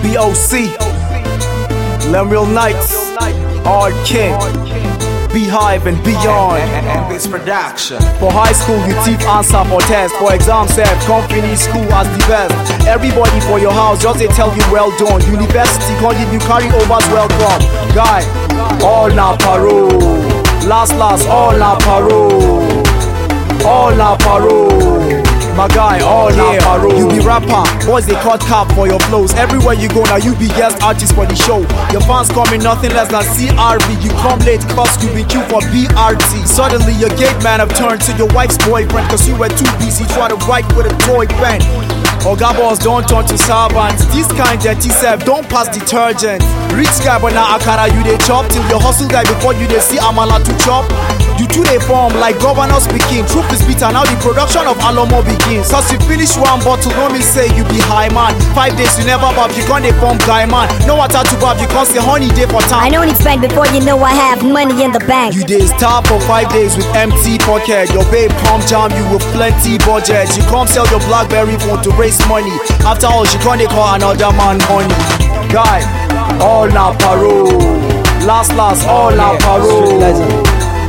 BOC, Lemuel Knights, Art King, Beehive and beyond. And this production. For high school, you thief answer for test. For exam set, come finish school as the best. Everybody for your house, just they tell you well done. University can't give you carry overs welcome. Guy, all na parole. Last, all na parole. All na parole. My guy, all na parole. You be rapper, boys they cut cap for your flows. Everywhere you go now, you be guest artist for the show. Your fans coming nothing less than CRV. You come late cause you been queued for BRT. Suddenly your gate man have turned to your wife's boyfriend, cause you were too busy trying to write with a toy pen. Oga boss don't turn to servants. This kind dirty self don't pass detergent. Rich guy but now akara you dey chop. Till your hustle guy before you dey see amala to chop. You two dey form like governor speaking. Truth is bitter, now the production of Alomo begins. Cause you finish one bottle, no me say you be high man. 5 days you never bab, you can't dey form guy man. No water to bab, you can't say honey day for time. I don't expect before you know I have money in the bank. You dey starve for 5 days with empty pocket. Your babe come jam you with plenty budget. You come sell your BlackBerry phone to raise money. After all, she can't dey call another man honey. Guy, all na parole. Last, all na parole.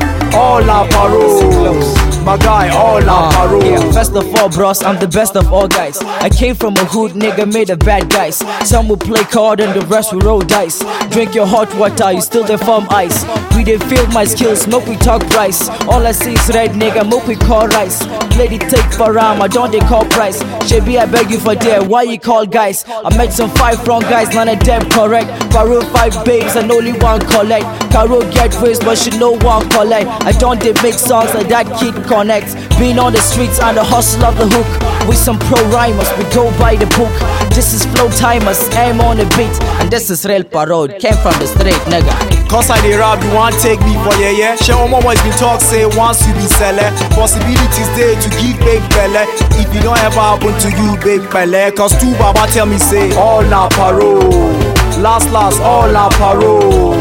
All na parole. My guy, all na parole. Yeah, first of all, bros, I'm the best of all guys. I came from a hood, nigga, made of bad guys. Some will play card and the rest will roll dice. Drink your hot water, you still dey form ice. We dey feel my skills, smoke we talk price. All I see is red, nigga, smoke we call rice. Play the take for ram, I don't they call price. Shebi, I beg you for there, why you call guys? I met some 5 wrong guys, none of them correct. Parole 5 babes and only one collect. Carol get raised, but she no one collect. I don't they make songs like that kid connects. Being on the streets and the hustle of the hook. With some pro rhymers, we go by the book. This is flow timers, aim on the beat. And this is real parole, came from the street, nigga. Cause I dey rap, you want take me for yeah. Share Omo boys been talk, say once you be seller. Possibilities there to give big belle. If it don't ever happen to you, big belle. Cause two baba tell me say, all na parole. Last, all na parole.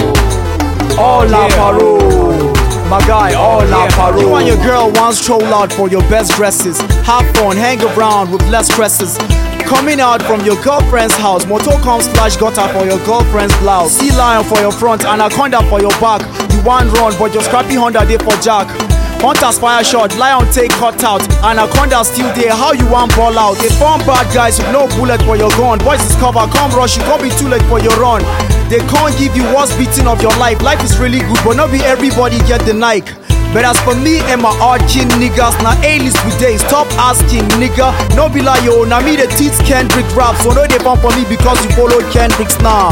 All na parole. My guy, all na parole. You and your girl once stroll out for your best dresses. Have fun, hang around with less stresses. Coming out from your girlfriend's house, motorcom / gutter for your girlfriend's blouse. Sea lion for your front, anaconda for your back. You want run, but your scrappy Honda dey for jack. Hunters fire shot, lion take cut out. Anaconda still there, how you want ball out? They form bad guys with no bullet for your gun. Boys is cover, come rush, you can't be too late for your run. They can't give you what's beating of your life. Life is really good, but not be everybody get the Nike. But as for me and my Art King niggas, now A-list with days. Stop asking, nigga. No be like yo, now me the teach Kendrick rap. So no they pump for me because you followed Kendrick's now.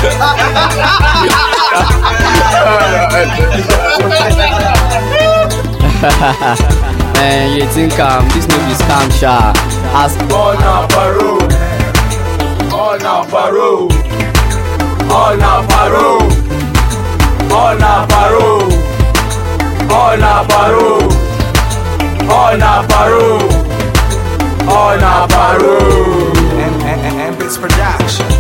Man, you think this movie is scam sha? Ask all na parole. All na parole. All na parole. All na parole. All na parole. All na parole. All na parole. And this production.